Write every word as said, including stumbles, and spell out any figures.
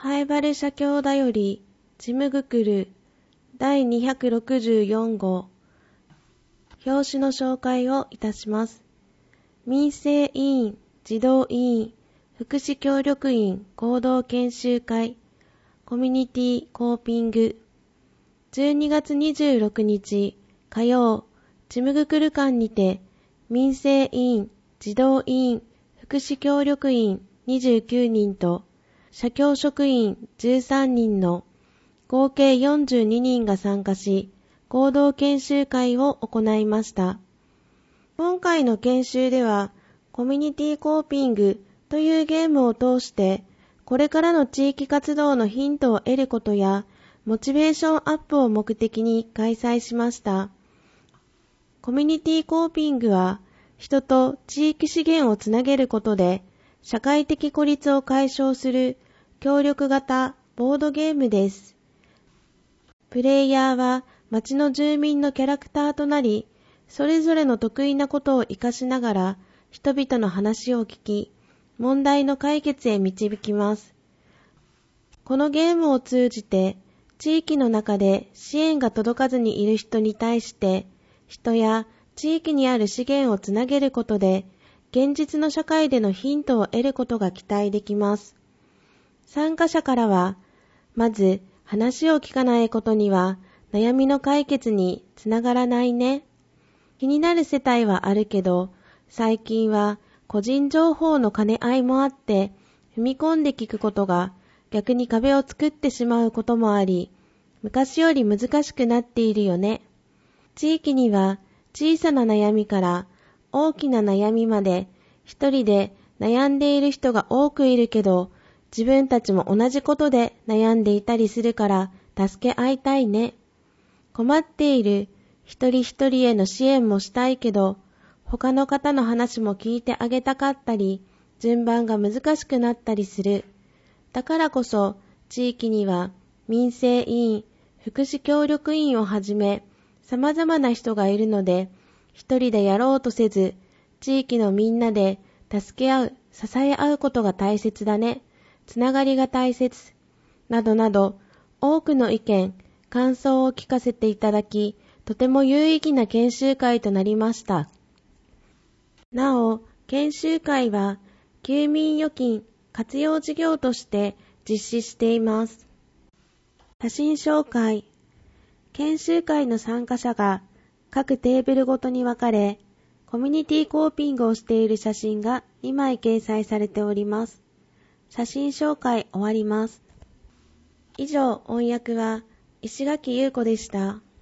ハイバル社協だよりちむぐくるだいにひゃくろくじゅうよんごう表紙の紹介をいたします。民生委員、児童委員、福祉協力員合同研修会、コミュニティコーピング。じゅうにがつにじゅうろくにち火曜、ちむぐくる館にて、民生委員、児童委員、福祉協力員にじゅうきゅうにんと、社協職員じゅうさんにんの合計よんじゅうににんが参加し、合同研修会を行いました。今回の研修では、コミュニティコーピングというゲームを通して、これからの地域活動のヒントを得ることや、モチベーションアップを目的に開催しました。コミュニティコーピングは、人と地域資源をつなげることで、社会的孤立を解消する協力型ボードゲームです。プレイヤーは町の住民のキャラクターとなり、それぞれの得意なことを活かしながら、人々の話を聞き、問題の解決へ導きます。このゲームを通じて、地域の中で支援が届かずにいる人に対して、人や地域にある資源をつなげることで、現実の社会でのヒントを得ることが期待できます。参加者からは、まず話を聞かないことには悩みの解決につながらないね。気になる世帯はあるけど、最近は個人情報の兼ね合いもあって、踏み込んで聞くことが逆に壁を作ってしまうこともあり、昔より難しくなっているよね。地域には小さな悩みから大きな悩みまで一人で悩んでいる人が多くいるけど、自分たちも同じことで悩んでいたりするから助け合いたいね。困っている一人一人への支援もしたいけど、他の方の話も聞いてあげたかったり、順番が難しくなったりする。だからこそ地域には民生委員、福祉協力員をはじめ様々な人がいるので、一人でやろうとせず、地域のみんなで助け合う、支え合うことが大切だね。つながりが大切。などなど、多くの意見、感想を聞かせていただき、とても有意義な研修会となりました。なお、研修会は、休眠預金活用事業として実施しています。写真紹介。研修会の参加者が各テーブルごとに分かれ、コミュニティコーピングをしている写真がにまい掲載されております。写真紹介終わります。以上、音訳は石垣優子でした。